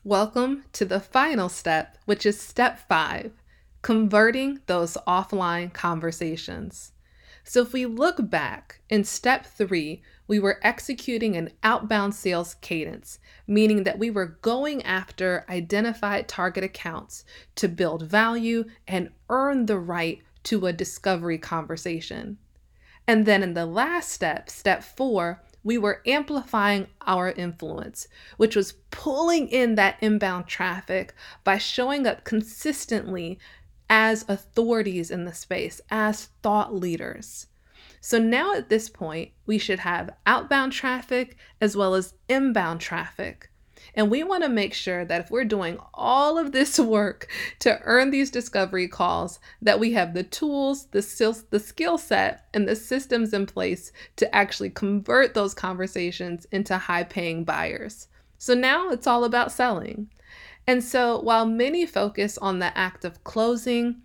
Welcome to the final step, which is step 5, converting those offline conversations. So if we look back in step 3, we were executing an outbound sales cadence, meaning that we were going after identified target accounts to build value and earn the right to a discovery conversation. And then in the last step, step 4, we were amplifying our influence, which was pulling in that inbound traffic by showing up consistently as authorities in the space, as thought leaders. So now at this point, we should have outbound traffic as well as inbound traffic. And we want to make sure that if we're doing all of this work to earn these discovery calls, that we have the tools, the skill set, and the systems in place to actually convert those conversations into high-paying buyers. So now it's all about selling. And so while many focus on the act of closing,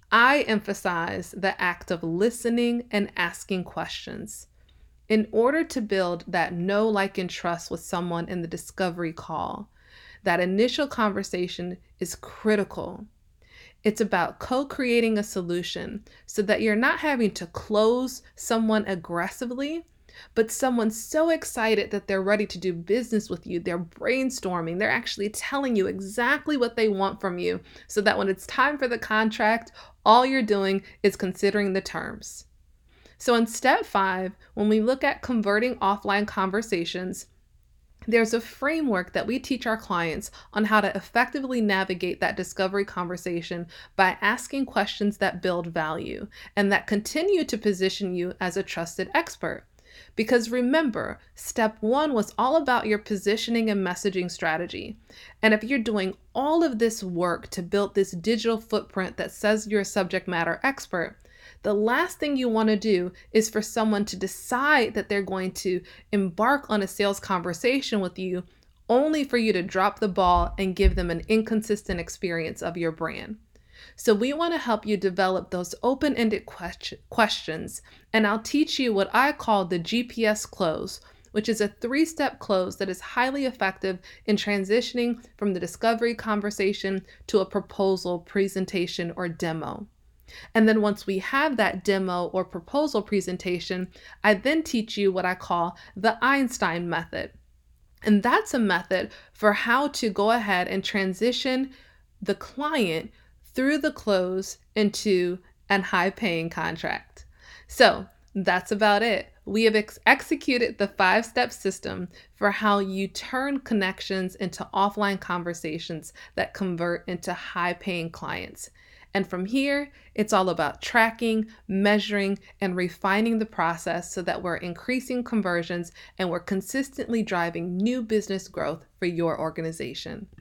I emphasize the act of listening and asking questions. In order to build that know, like, and trust with someone in the discovery call, that initial conversation is critical. It's about co-creating a solution so that you're not having to close someone aggressively, but someone so excited that they're ready to do business with you. They're brainstorming. They're actually telling you exactly what they want from you so that when it's time for the contract, all you're doing is considering the terms. So in step 5, when we look at converting offline conversations, there's a framework that we teach our clients on how to effectively navigate that discovery conversation by asking questions that build value and that continue to position you as a trusted expert. Because remember, step 1 was all about your positioning and messaging strategy. And if you're doing all of this work to build this digital footprint that says you're a subject matter expert, the last thing you want to do is for someone to decide that they're going to embark on a sales conversation with you only for you to drop the ball and give them an inconsistent experience of your brand. So we want to help you develop those open-ended questions, and I'll teach you what I call the GPS close, which is a 3-step close that is highly effective in transitioning from the discovery conversation to a proposal, presentation, or demo. And then once we have that demo or proposal presentation, I then teach you what I call the Einstein method. And that's a method for how to go ahead and transition the client through the close into a high-paying contract. So that's about it. We have executed the 5-step system for how you turn connections into offline conversations that convert into high-paying clients. And from here, it's all about tracking, measuring, and refining the process so that we're increasing conversions and we're consistently driving new business growth for your organization.